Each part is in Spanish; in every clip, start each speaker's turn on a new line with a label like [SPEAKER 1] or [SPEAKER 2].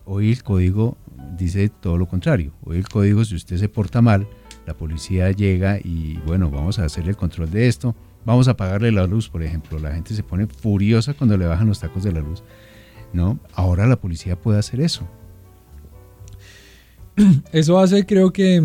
[SPEAKER 1] hoy el código dice todo lo contrario. Hoy el código, si usted se porta mal, la policía llega y bueno, vamos a hacerle el control de esto, vamos a apagarle la luz, por ejemplo. La gente se pone furiosa cuando le bajan los tacos de la luz, ¿no? Ahora la policía puede hacer eso.
[SPEAKER 2] Eso hace, creo que,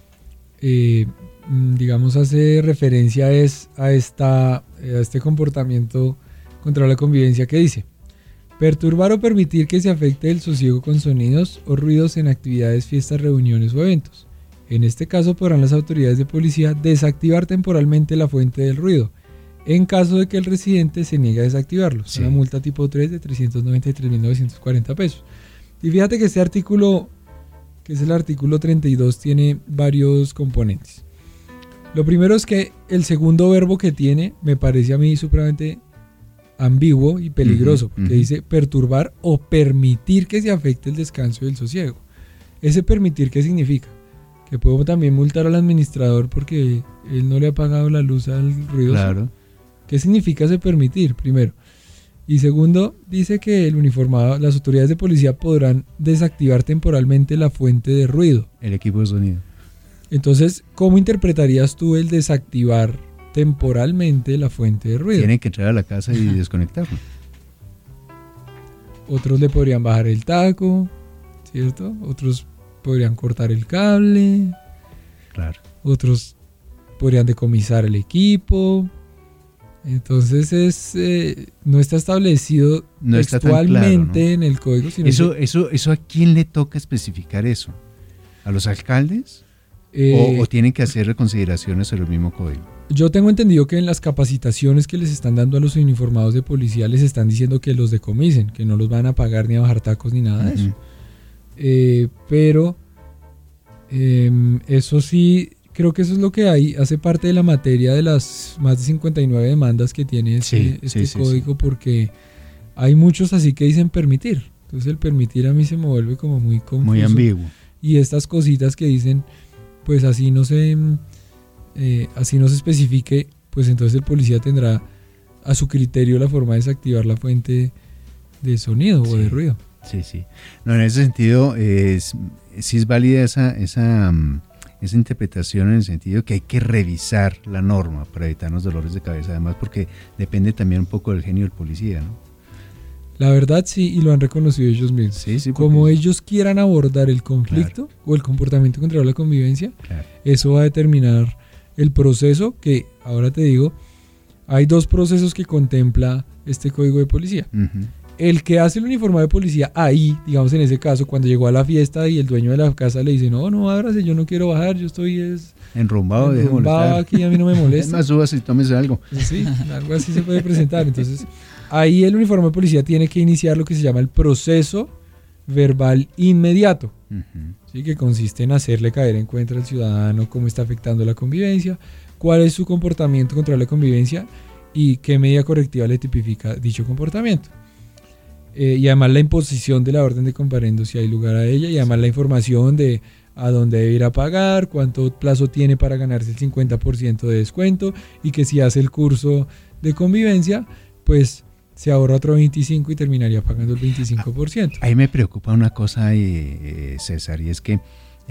[SPEAKER 2] digamos, hace referencia a este comportamiento contra la convivencia que dice: perturbar o permitir que se afecte el sosiego con sonidos o ruidos en actividades, fiestas, reuniones o eventos. En este caso podrán las autoridades de policía desactivar temporalmente la fuente del ruido, en caso de que el residente se niegue a desactivarlo. Sí. Una multa tipo 3 de 393.940 pesos. Y fíjate que este artículo, que es el artículo 32, tiene varios componentes. Lo primero es que el segundo verbo que tiene me parece a mí supremamente ambiguo y peligroso, porque dice perturbar o permitir que se afecte el descanso y el sosiego. ¿Ese permitir qué significa? Que puedo también multar al administrador porque él no le ha pagado la luz al ruidoso.
[SPEAKER 1] Claro.
[SPEAKER 2] ¿Qué significa ese permitir? Primero. Y segundo, dice que el uniformado, las autoridades de policía podrán desactivar temporalmente la fuente de ruido.
[SPEAKER 1] El equipo de sonido.
[SPEAKER 2] Entonces, ¿cómo interpretarías tú el desactivar temporalmente la fuente de ruido?
[SPEAKER 1] Tienen que entrar a la casa y desconectarlo.
[SPEAKER 2] Otros le podrían bajar el taco, ¿cierto? Otros podrían cortar el cable.
[SPEAKER 1] Claro.
[SPEAKER 2] Otros podrían decomisar el equipo. Entonces no está establecido textualmente claro, ¿no? en el código. Sino
[SPEAKER 1] ¿Eso a quién le toca especificar eso? ¿A los alcaldes? ¿O tienen que hacer reconsideraciones sobre el mismo código?
[SPEAKER 2] Yo tengo entendido que en las capacitaciones que les están dando a los uniformados de policía les están diciendo que los decomisen, que no los van a pagar ni a bajar tacos ni nada de eso. Pero eso sí, creo que eso es lo que hay, hace parte de la materia de las más de 59 demandas que tiene este código, porque hay muchos así que dicen permitir. Entonces el permitir a mí se me vuelve como muy confuso.
[SPEAKER 1] Muy ambiguo.
[SPEAKER 2] Y estas cositas que dicen, pues así no se especifique, pues entonces el policía tendrá a su criterio la forma de desactivar la fuente de sonido o de ruido.
[SPEAKER 1] Sí. No, en ese sentido, sí es válida esa interpretación, en el sentido que hay que revisar la norma para evitarnos dolores de cabeza, además porque depende también un poco del genio del policía, ¿no?
[SPEAKER 2] La verdad sí, y lo han reconocido ellos mismos. Sí, como ellos quieran abordar el conflicto o el comportamiento contra la convivencia, eso va a determinar el proceso, que ahora te digo, hay dos procesos que contempla este código de policía. El que hace el uniformado de policía ahí, digamos en ese caso, cuando llegó a la fiesta y el dueño de la casa le dice, no, ábrase, yo no quiero bajar, yo estoy
[SPEAKER 1] enrumbado
[SPEAKER 2] aquí, a mí no me molesta.
[SPEAKER 1] Es más, subas y tómese algo.
[SPEAKER 2] Sí, algo así se puede presentar. Entonces, ahí el uniformado de policía tiene que iniciar lo que se llama el proceso verbal inmediato, ¿sí? Que consiste en hacerle caer en cuenta al ciudadano cómo está afectando la convivencia, cuál es su comportamiento contra la convivencia y qué medida correctiva le tipifica dicho comportamiento. Y además la imposición de la orden de comparendo si hay lugar a ella, y además la información de a dónde debe ir a pagar, cuánto plazo tiene para ganarse el 50% de descuento, y que si hace el curso de convivencia, pues se ahorra otro 25% y terminaría pagando el 25%.
[SPEAKER 1] Ahí me preocupa una cosa, César, y es que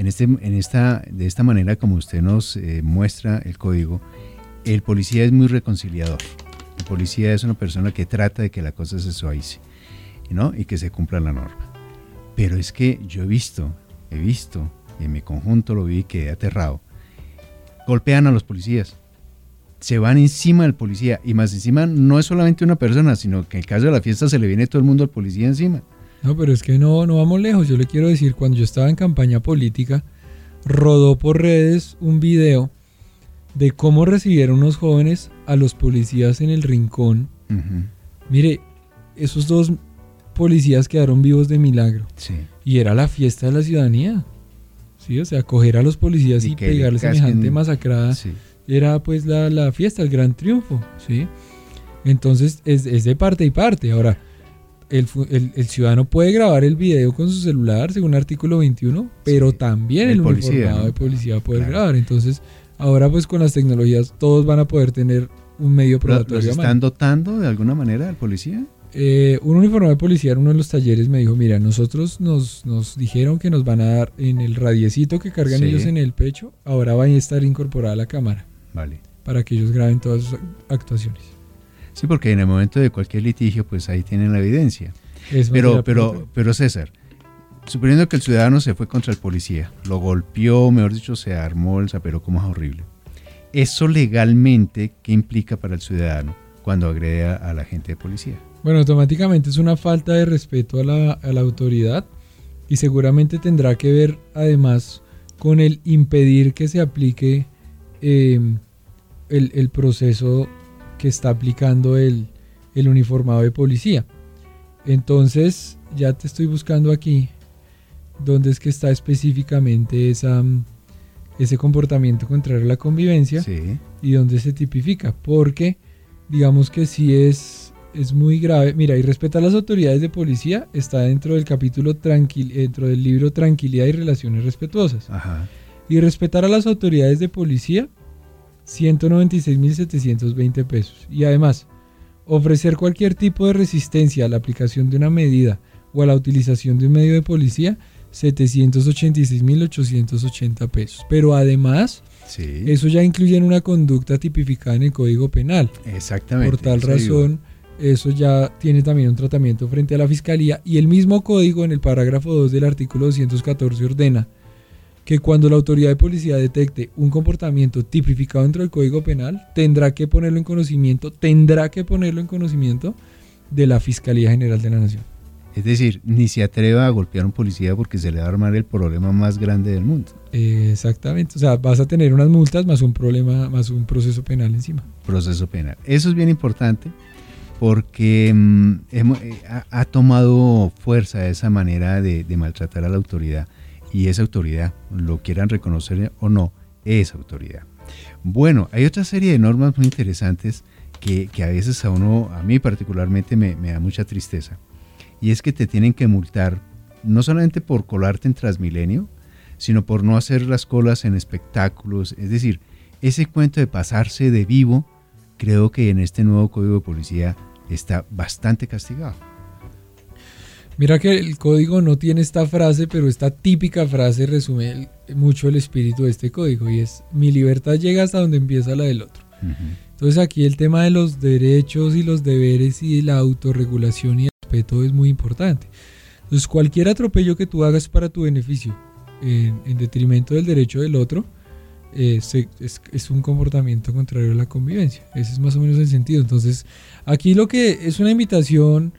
[SPEAKER 1] de esta manera como usted nos muestra el código, el policía es muy reconciliador. El policía es una persona que trata de que la cosa se suavice, ¿no? Y que se cumpla la norma. Pero es que yo he visto, y en mi conjunto lo vi y quedé aterrado. Golpean a los policías, se van encima del policía, y más encima no es solamente una persona, sino que en el caso de la fiesta se le viene todo el mundo al policía encima.
[SPEAKER 2] No, pero es que no vamos lejos. Yo le quiero decir, cuando yo estaba en campaña política, rodó por redes un video de cómo recibieron unos jóvenes a los policías en el Rincón. Mire, esos dos policías quedaron vivos de milagro.
[SPEAKER 1] Sí.
[SPEAKER 2] Y era la fiesta de la ciudadanía. Sí, o sea, coger a los policías y pegarles semejante masacrada. Sí. Era pues la fiesta, el gran triunfo, ¿sí? Entonces es de parte y parte. Ahora, el ciudadano puede grabar el video con su celular, según el artículo 21, pero también el uniformado de policía puede grabar. Entonces, ahora pues con las tecnologías todos van a poder tener un medio probatorio.
[SPEAKER 1] ¿Los están dotando de alguna manera al policía?
[SPEAKER 2] Un uniformado de policía en uno de los talleres me dijo, mira, nosotros nos dijeron que nos van a dar en el radiecito que cargan ellos en el pecho, ahora va a estar incorporada la cámara.
[SPEAKER 1] Vale.
[SPEAKER 2] Para que ellos graben todas sus actuaciones.
[SPEAKER 1] Sí, porque en el momento de cualquier litigio, pues ahí tienen la evidencia. Pero César, suponiendo que el ciudadano se fue contra el policía, lo golpeó, mejor dicho, se armó el zapero, como es horrible. ¿Eso legalmente qué implica para el ciudadano cuando agrede a la agente de policía?
[SPEAKER 2] Bueno, automáticamente es una falta de respeto a la autoridad y seguramente tendrá que ver además con el impedir que se aplique el proceso que está aplicando el uniformado de policía. Entonces, ya te estoy buscando aquí dónde es que está específicamente ese comportamiento contrario a la convivencia, sí, y dónde se tipifica, porque digamos que sí es muy grave. Mira, y respetar a las autoridades de policía está dentro del capítulo dentro del libro Tranquilidad y Relaciones Respetuosas.
[SPEAKER 1] Ajá.
[SPEAKER 2] Y respetar a las autoridades de policía, 196.720 pesos. Y además, ofrecer cualquier tipo de resistencia a la aplicación de una medida o a la utilización de un medio de policía, 786.880 pesos. Pero además,
[SPEAKER 1] sí,
[SPEAKER 2] eso ya incluye una conducta tipificada en el Código Penal.
[SPEAKER 1] Exactamente.
[SPEAKER 2] Por tal razón, eso ya tiene también un tratamiento frente a la Fiscalía, y el mismo Código en el parágrafo 2 del artículo 214 ordena que cuando la autoridad de policía detecte un comportamiento tipificado dentro del Código Penal, tendrá que ponerlo en conocimiento de la Fiscalía General de la Nación.
[SPEAKER 1] Es decir, ni se atreva a golpear a un policía porque se le va a armar el problema más grande del mundo.
[SPEAKER 2] Exactamente, o sea, vas a tener unas multas más un problema, más un proceso penal encima.
[SPEAKER 1] Proceso penal. Eso es bien importante porque ha tomado fuerza esa manera de maltratar a la autoridad, y esa autoridad, lo quieran reconocer o no, es autoridad. Bueno, hay otra serie de normas muy interesantes que a veces a mí particularmente me da mucha tristeza. Y es que te tienen que multar no solamente por colarte en Transmilenio, sino por no hacer las colas en espectáculos. Es decir, ese cuento de pasarse de vivo, creo que en este nuevo Código de Policía está bastante castigado.
[SPEAKER 2] Mira que el código no tiene esta frase, pero esta típica frase resume mucho el espíritu de este código, y es: mi libertad llega hasta donde empieza la del otro. Uh-huh. Entonces aquí el tema de los derechos y los deberes y de la autorregulación y el respeto es muy importante. Entonces cualquier atropello que tú hagas para tu beneficio en detrimento del derecho del otro es un comportamiento contrario a la convivencia. Ese es más o menos el sentido. Entonces aquí lo que es una invitación,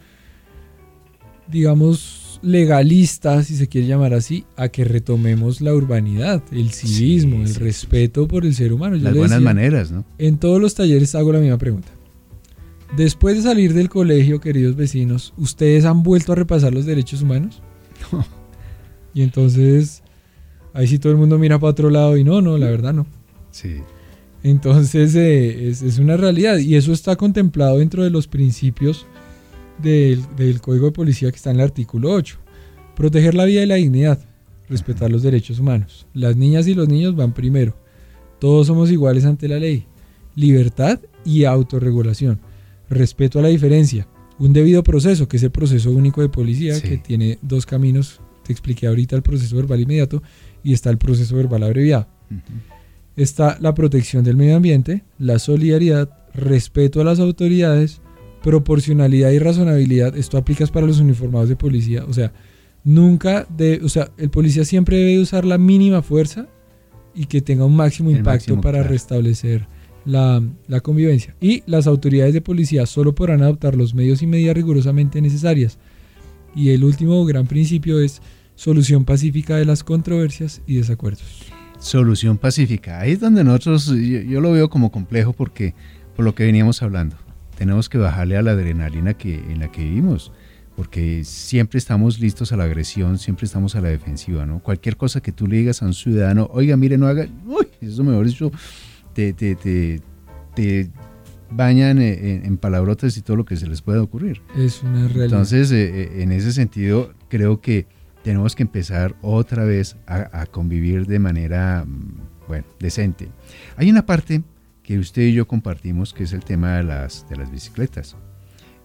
[SPEAKER 2] digamos, legalista, si se quiere llamar así, a que retomemos la urbanidad, el civismo, el respeto por el ser humano.
[SPEAKER 1] Las buenas maneras, ¿no?
[SPEAKER 2] En todos los talleres hago la misma pregunta. Después de salir del colegio, queridos vecinos, ¿ustedes han vuelto a repasar los derechos humanos?
[SPEAKER 1] No.
[SPEAKER 2] Y entonces, ahí sí todo el mundo mira para otro lado y no, la verdad no.
[SPEAKER 1] Sí.
[SPEAKER 2] Entonces es una realidad, y eso está contemplado dentro de los principios del Código de Policía que está en el artículo 8. Proteger la vida y la dignidad, respetar los derechos humanos. Las niñas y los niños van primero. Todos somos iguales ante la ley. Libertad y autorregulación. Respeto a la diferencia. Un debido proceso, que es el proceso único de policía, sí, que tiene dos caminos. Te expliqué ahorita el proceso verbal inmediato y está el proceso verbal abreviado. Uh-huh. Está la protección del medio ambiente, la solidaridad, respeto a las autoridades, proporcionalidad y razonabilidad. Esto aplicas para los uniformados de policía. O sea, el policía siempre debe usar la mínima fuerza y que tenga un máximo impacto para restablecer la convivencia. Y las autoridades de policía solo podrán adoptar los medios y medidas rigurosamente necesarias. Y el último gran principio es solución pacífica de las controversias y desacuerdos. Solución pacífica.
[SPEAKER 1] Ahí es donde nosotros, yo lo veo como complejo, porque por lo que veníamos hablando, tenemos que bajarle a la adrenalina en la que vivimos, porque siempre estamos listos a la agresión, siempre estamos a la defensiva, ¿no? Cualquier cosa que tú le digas a un ciudadano, oiga, mire, no haga, eso mejor dicho, te bañan en palabrotas y todo lo que se les pueda ocurrir.
[SPEAKER 2] Es una realidad.
[SPEAKER 1] Entonces, en ese sentido, creo que tenemos que empezar otra vez a convivir de manera, decente. Hay una parte que usted y yo compartimos, que es el tema de las bicicletas.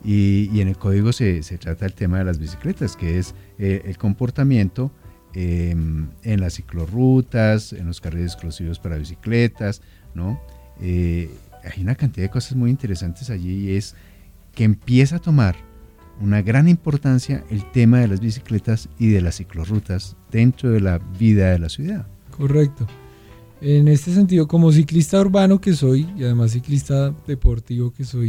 [SPEAKER 1] Y en el código se trata el tema de las bicicletas, que es el comportamiento en las ciclorrutas, en los carriles exclusivos para bicicletas, ¿no? Hay una cantidad de cosas muy interesantes allí, y es que empieza a tomar una gran importancia el tema de las bicicletas y de las ciclorrutas dentro de la vida de la ciudad.
[SPEAKER 2] Correcto. En este sentido, como ciclista urbano que soy, y además ciclista deportivo que soy,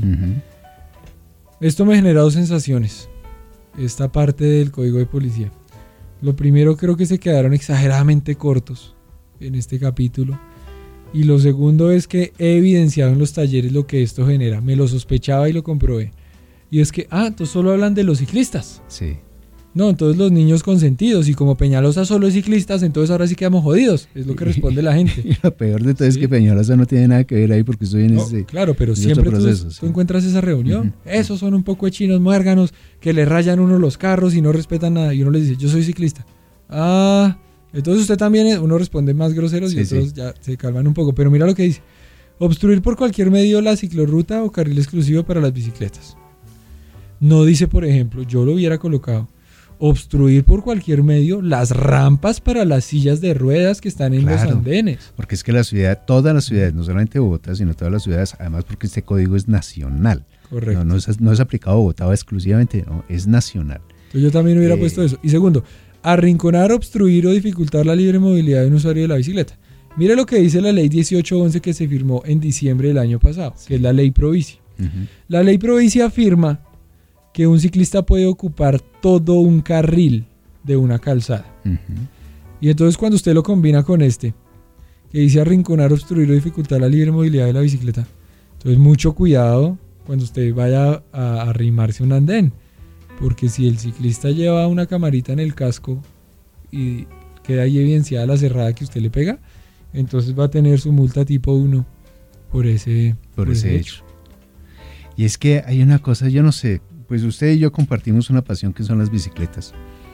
[SPEAKER 2] esto me genera dos sensaciones, esta parte del código de policía. Lo primero, creo que se quedaron exageradamente cortos en este capítulo. Y lo segundo es que he evidenciado en los talleres lo que esto genera. Me lo sospechaba y lo comprobé. Y es que, entonces solo hablan de los ciclistas.
[SPEAKER 1] Sí.
[SPEAKER 2] No, entonces los niños consentidos, y como Peñalosa solo es ciclistas, entonces ahora sí quedamos jodidos, es lo que responde la gente.
[SPEAKER 1] Y lo peor de todo es que Peñalosa no tiene nada que ver ahí, porque estoy en ese
[SPEAKER 2] claro, pero siempre tú encuentras esa reunión. Esos son un poco de chinos muérganos que le rayan uno los carros y no respetan nada, y uno les dice, yo soy ciclista. Entonces usted también es. Uno responde más groseros y otros ya se calman un poco, pero mira lo que dice: obstruir por cualquier medio la ciclorruta o carril exclusivo para las bicicletas. No dice, por ejemplo, yo lo hubiera colocado, obstruir por cualquier medio las rampas para las sillas de ruedas que están en los andenes.
[SPEAKER 1] Porque es que la ciudad, todas las ciudades, no solamente Bogotá, sino todas las ciudades, además porque este código es nacional.
[SPEAKER 2] Correcto.
[SPEAKER 1] No es aplicado a Bogotá exclusivamente, no, es nacional.
[SPEAKER 2] Entonces yo también hubiera puesto eso. Y segundo, arrinconar, obstruir o dificultar la libre movilidad de un usuario de la bicicleta. Mire lo que dice la ley 1811 que se firmó en diciembre del año pasado, que es la ley Provici. La ley Provici afirma que un ciclista puede ocupar todo un carril de una calzada. Y entonces cuando usted lo combina con que dice arrinconar, obstruir o dificultar la libre movilidad de la bicicleta, entonces mucho cuidado cuando usted vaya a arrimarse un andén, porque si el ciclista lleva una camarita en el casco y queda ahí evidenciada la cerrada que usted le pega, entonces va a tener su multa tipo 1 por ese hecho.
[SPEAKER 1] Y es que hay una cosa, yo no sé, pues usted y yo compartimos una pasión que son las bicicletas.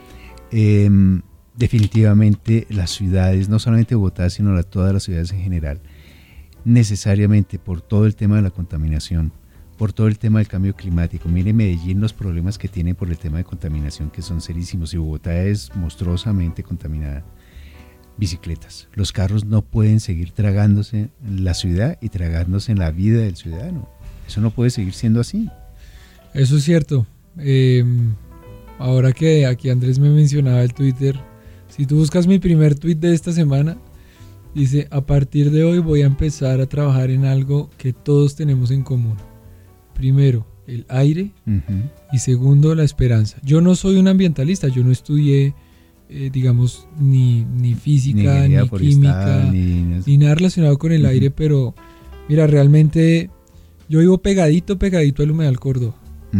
[SPEAKER 1] Definitivamente las ciudades, no solamente Bogotá, sino todas las ciudades en general, necesariamente por todo el tema de la contaminación, por todo el tema del cambio climático. Mire Medellín, los problemas que tiene por el tema de contaminación, que son serísimos, y Bogotá es monstruosamente contaminada. Bicicletas. Los carros no pueden seguir tragándose la ciudad y tragándose en la vida del ciudadano. Eso no puede seguir siendo así.
[SPEAKER 2] Eso es cierto. Ahora que aquí Andrés me mencionaba el Twitter, si tú buscas mi primer tweet de esta semana, dice: a partir de hoy voy a empezar a trabajar en algo que todos tenemos en común. Primero, el aire, y segundo, la esperanza. Yo no soy un ambientalista, yo no estudié, digamos, ni física, ni química, ni nada relacionado con el aire, pero mira, realmente yo vivo pegadito al Humedal Córdoba.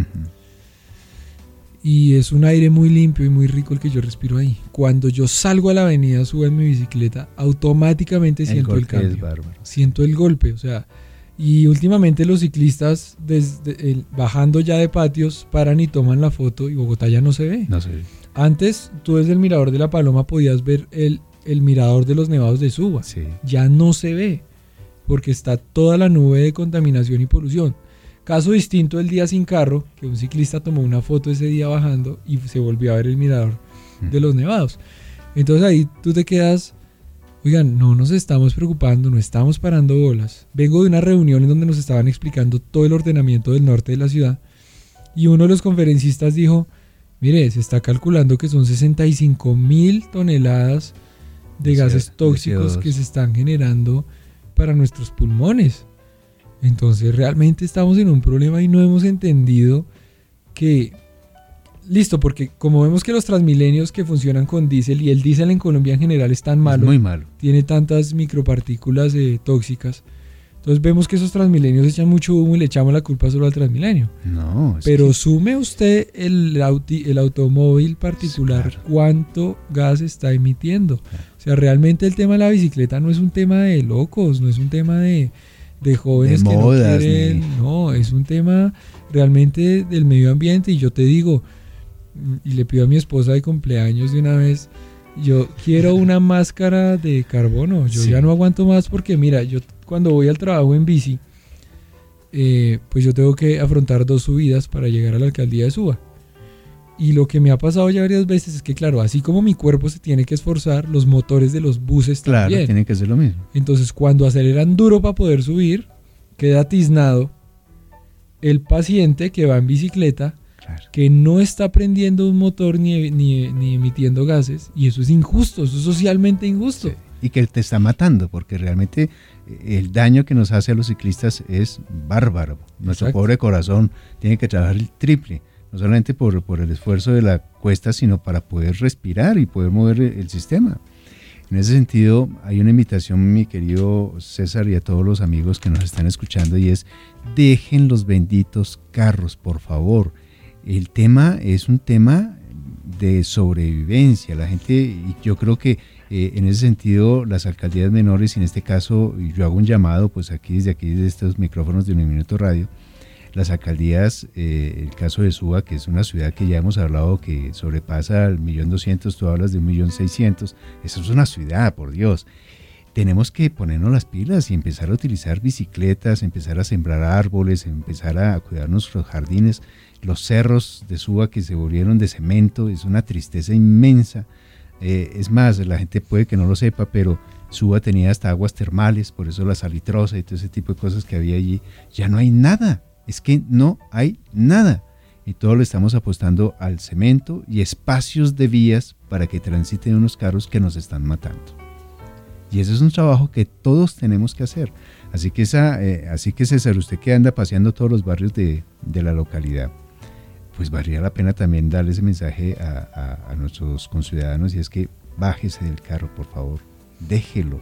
[SPEAKER 2] Y es un aire muy limpio y muy rico el que yo respiro ahí. Cuando yo salgo a la avenida, subo en mi bicicleta, automáticamente siento el cambio. Siento el golpe, o sea. Y últimamente los ciclistas, bajando ya de patios, paran y toman la foto, y Bogotá ya no se ve.
[SPEAKER 1] No se ve.
[SPEAKER 2] Antes, tú desde el Mirador de la Paloma podías ver el mirador de los Nevados de Suba.
[SPEAKER 1] Sí.
[SPEAKER 2] Ya no se ve, porque está toda la nube de contaminación y polución. Caso distinto el día sin carro, que un ciclista tomó una foto ese día bajando y se volvió a ver el mirador de los Nevados. Entonces ahí tú te quedas, oigan, no nos estamos preocupando, no estamos parando bolas. Vengo de una reunión en donde nos estaban explicando todo el ordenamiento del norte de la ciudad, y uno de los conferencistas dijo: mire, se está calculando que son 65,000 toneladas de gases tóxicos que se están generando para nuestros pulmones. Entonces realmente estamos en un problema y no hemos entendido que, listo, porque como vemos que los Transmilenios que funcionan con diésel, y el diésel en Colombia en general es tan malo,
[SPEAKER 1] muy malo,
[SPEAKER 2] tiene tantas micropartículas tóxicas, entonces vemos que esos Transmilenios echan mucho humo y le echamos la culpa solo al Transmilenio.
[SPEAKER 1] No,
[SPEAKER 2] pero sume usted el automóvil particular, claro, cuánto gas está emitiendo. Claro. O sea, realmente el tema de la bicicleta no es un tema de locos, no es un tema de jóvenes
[SPEAKER 1] de
[SPEAKER 2] que
[SPEAKER 1] modas,
[SPEAKER 2] no quieren, no, es un tema realmente del medio ambiente. Y yo te digo, y le pido a mi esposa de cumpleaños de una vez, yo quiero una máscara de carbono. Yo ya no aguanto más, porque mira, yo cuando voy al trabajo en bici, pues yo tengo que afrontar 2 subidas para llegar a la alcaldía de Suba. Y lo que me ha pasado ya varias veces es que, claro, así como mi cuerpo se tiene que esforzar, los motores de los buses también.
[SPEAKER 1] Claro, tienen que hacer lo mismo.
[SPEAKER 2] Entonces, cuando aceleran duro para poder subir, queda tiznado el paciente que va en bicicleta, claro, que no está prendiendo un motor ni emitiendo gases, y eso es injusto, eso es socialmente injusto.
[SPEAKER 1] Sí. Y que te está matando, porque realmente el daño que nos hace a los ciclistas es bárbaro. Nuestro
[SPEAKER 2] Exacto.
[SPEAKER 1] pobre corazón tiene que trabajar el triple, no solamente por el esfuerzo de la cuesta, sino para poder respirar y poder mover el sistema. En ese sentido, hay una invitación, mi querido César, y a todos los amigos que nos están escuchando, y es: dejen los benditos carros, por favor. El tema es un tema de sobrevivencia. La gente, y yo creo que en ese sentido, las alcaldías menores, y en este caso yo hago un llamado, pues desde estos micrófonos de Uniminuto Radio, las alcaldías, el caso de Suba, que es una ciudad que ya hemos hablado que sobrepasa el 1.200.000, tú hablas de 1.600.000, eso es una ciudad, por Dios. Tenemos que ponernos las pilas y empezar a utilizar bicicletas, empezar a sembrar árboles, empezar a cuidar nuestros jardines. Los cerros de Suba que se volvieron de cemento, es una tristeza inmensa. Es más, la gente puede que no lo sepa, pero Suba tenía hasta aguas termales, por eso la salitrosa y todo ese tipo de cosas que había allí. Ya no hay nada, es que no hay nada. Y todo lo estamos apostando al cemento y espacios de vías para que transiten unos carros que nos están matando. Y ese es un trabajo que todos tenemos que hacer. Así que César, usted que anda paseando todos los barrios de la localidad, pues valdría la pena también darle ese mensaje a nuestros conciudadanos, y es que bájese del carro, por favor, déjelo.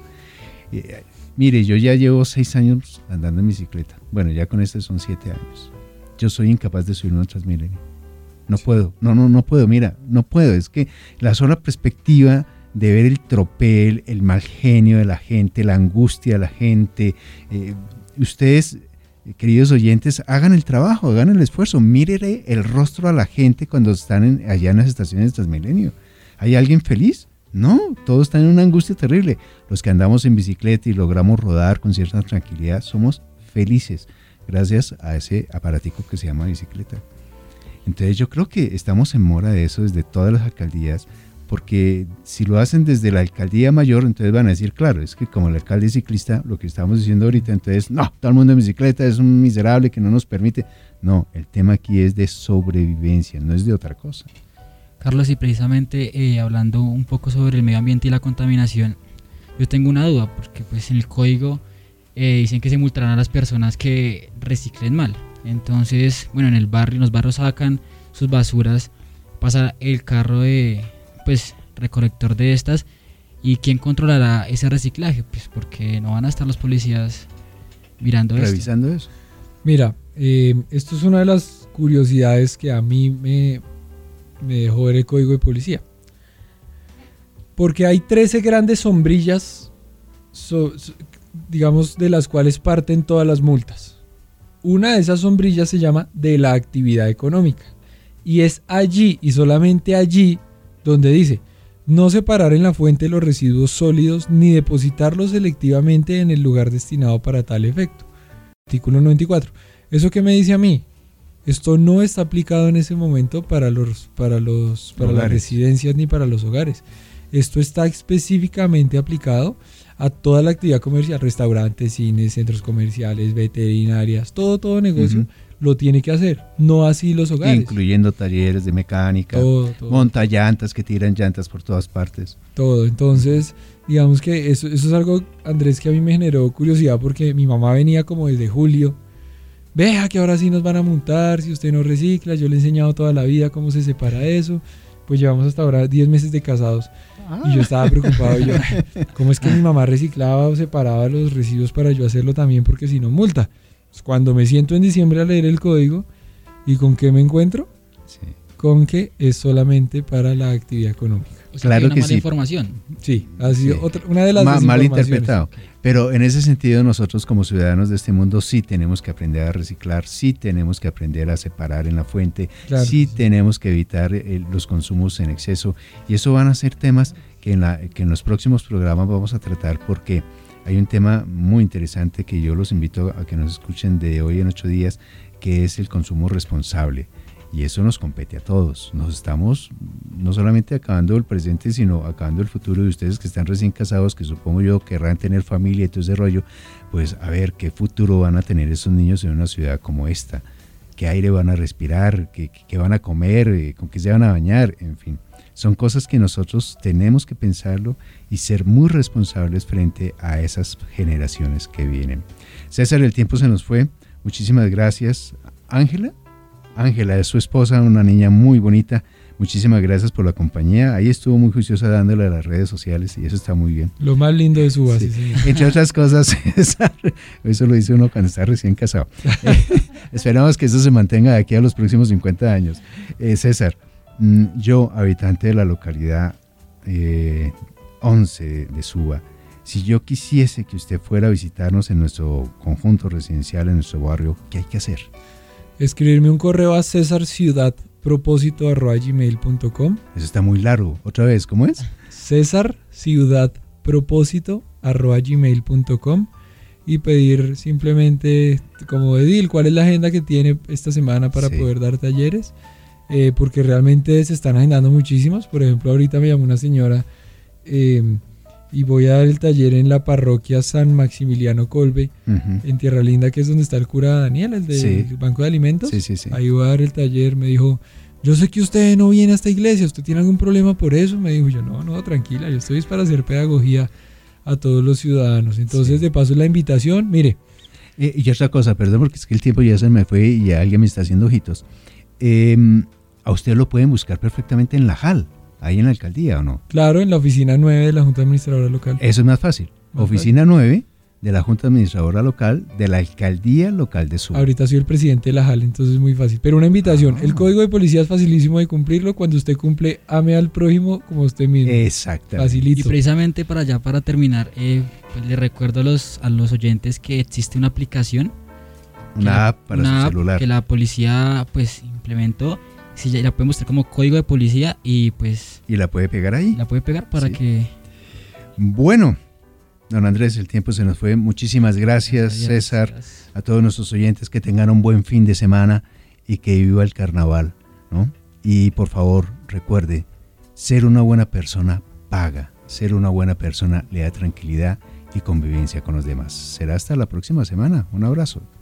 [SPEAKER 1] Mire, yo ya llevo 6 años andando en bicicleta. Bueno, ya con este son 7 años. Yo soy incapaz de subirme a Transmilenio. No puedo, no puedo, mira, no puedo. Es que la sola perspectiva de ver el tropel, el mal genio de la gente, la angustia de la gente, ustedes, queridos oyentes, hagan el trabajo, hagan el esfuerzo, mírele el rostro a la gente cuando están allá en las estaciones de Transmilenio. ¿Hay alguien feliz? No, todos están en una angustia terrible. Los que andamos en bicicleta y logramos rodar con cierta tranquilidad somos felices gracias a ese aparatico que se llama bicicleta. Entonces yo creo que estamos en mora de eso desde todas las alcaldías, porque si lo hacen desde la alcaldía mayor, entonces van a decir, claro, es que como el alcalde es ciclista, lo que estamos diciendo ahorita, entonces, no, todo el mundo en bicicleta es un miserable que no nos permite. No, el tema aquí es de sobrevivencia, no es de otra cosa.
[SPEAKER 3] Carlos, y precisamente hablando un poco sobre el medio ambiente y la contaminación, yo tengo una duda, porque pues en el código dicen que se multarán a las personas que reciclen mal. Entonces, bueno, en los barrios sacan sus basuras, pasa el carro de recolector de estas, y ¿quién controlará ese reciclaje? Pues porque no van a estar los policías mirando
[SPEAKER 1] revisando eso.
[SPEAKER 2] Mira, esto es una de las curiosidades que a mí me dejó ver el código de policía, porque hay 13 grandes sombrillas, digamos, de las cuales parten todas las multas. Una de esas sombrillas se llama de la actividad económica, y es allí y solamente allí donde dice: no separar en la fuente los residuos sólidos ni depositarlos selectivamente en el lugar destinado para tal efecto. Artículo 94. ¿Eso qué me dice a mí? Esto no está aplicado en ese momento para las residencias ni para los hogares. Esto está específicamente aplicado a toda la actividad comercial: restaurantes, cines, centros comerciales, veterinarias, todo negocio. Lo tiene que hacer, no así los hogares.
[SPEAKER 1] Incluyendo talleres de mecánica, todo. Montallantas que tiran llantas por todas partes.
[SPEAKER 2] Todo, entonces, digamos que eso es algo, Andrés, que a mí me generó curiosidad, porque mi mamá venía como desde julio. Vea que ahora sí nos van a multar si usted no recicla. Yo le he enseñado toda la vida cómo se separa eso. Pues llevamos hasta ahora 10 meses de casados. Y yo estaba preocupado. Yo, ¿cómo es que mi mamá reciclaba o separaba los residuos para yo hacerlo también? Porque si no, multa. Cuando me siento en diciembre a leer el código, ¿y con qué me encuentro?
[SPEAKER 1] Sí.
[SPEAKER 2] Con que es solamente para la actividad económica.
[SPEAKER 3] O sea, claro, que una mala información.
[SPEAKER 2] Sí, ha sido una de las
[SPEAKER 1] mal interpretado. Okay. Pero en ese sentido, nosotros como ciudadanos de este mundo sí tenemos que aprender a reciclar, sí tenemos que aprender a separar en la fuente, claro, sí tenemos que evitar los consumos en exceso, y eso van a ser temas que en los próximos programas vamos a tratar, porque hay un tema muy interesante que yo los invito a que nos escuchen de hoy en 8 días, que es el consumo responsable. Y eso nos compete a todos. Nos estamos no solamente acabando el presente, sino acabando el futuro de ustedes que están recién casados, que supongo yo querrán tener familia y todo ese rollo. Pues a ver qué futuro van a tener esos niños en una ciudad como esta. Qué aire van a respirar, qué van a comer, con qué se van a bañar, en fin. Son cosas que nosotros tenemos que pensarlo y ser muy responsables frente a esas generaciones que vienen. César, el tiempo se nos fue. Muchísimas gracias. Ángela es su esposa, una niña muy bonita. Muchísimas gracias por la compañía. Ahí estuvo muy juiciosa dándole a las redes sociales y eso está muy bien.
[SPEAKER 2] Lo más lindo de su base.
[SPEAKER 1] Sí. Entre otras cosas, César, eso lo dice uno cuando está recién casado. Esperamos que eso se mantenga de aquí a los próximos 50 años. César, yo, habitante de la localidad 11 de Suba, si yo quisiese que usted fuera a visitarnos en nuestro conjunto residencial, en nuestro barrio, ¿qué hay que hacer?
[SPEAKER 2] Escribirme un correo a cesarciudadpropósito@gmail.com.
[SPEAKER 1] Eso está muy largo. Otra vez, ¿cómo es?
[SPEAKER 2] cesarciudadpropósito@gmail.com y pedir simplemente, como Edil, cuál es la agenda que tiene esta semana para poder dar talleres, porque realmente se están agendando muchísimos. Por ejemplo, ahorita me llamó una señora y voy a dar el taller en la parroquia San Maximiliano Colbe, en Tierra Linda, que es donde está el cura Daniel, el del Banco de Alimentos.
[SPEAKER 1] Sí.
[SPEAKER 2] Ahí voy a dar el taller. Me dijo, yo sé que usted no viene a esta iglesia, ¿usted tiene algún problema por eso? Me dijo, yo no, tranquila, yo estoy para hacer pedagogía a todos los ciudadanos. Entonces, de paso, la invitación, mire.
[SPEAKER 1] Y otra cosa, perdón, porque es que el tiempo ya se me fue y ya alguien me está haciendo ojitos. A usted lo pueden buscar perfectamente en la JAL. ¿Ahí en la alcaldía o no?
[SPEAKER 2] Claro, en la oficina 9 de la Junta Administradora Local.
[SPEAKER 1] Eso es más fácil. Oficina 9 de la Junta Administradora Local de la Alcaldía Local de Suba.
[SPEAKER 2] Ahorita soy el presidente de la JAL, entonces es muy fácil. Pero una invitación, el código de policía es facilísimo de cumplirlo. Cuando usted cumple, ame al prójimo como usted mismo.
[SPEAKER 1] Exactamente.
[SPEAKER 2] Facilito.
[SPEAKER 3] Y precisamente para terminar, pues le recuerdo a los oyentes que existe una aplicación.
[SPEAKER 1] Una app para su celular.
[SPEAKER 3] Que la policía pues implementó. Sí, ya la puede mostrar como código de policía y pues...
[SPEAKER 1] ¿Y la puede pegar ahí?
[SPEAKER 3] La puede pegar para que...
[SPEAKER 1] Bueno, don Andrés, el tiempo se nos fue. Muchísimas gracias, César. Gracias. A todos nuestros oyentes, que tengan un buen fin de semana y que viva el carnaval, ¿no? Y por favor, recuerde, ser una buena persona paga. Ser una buena persona le da tranquilidad y convivencia con los demás. Será hasta la próxima semana. Un abrazo.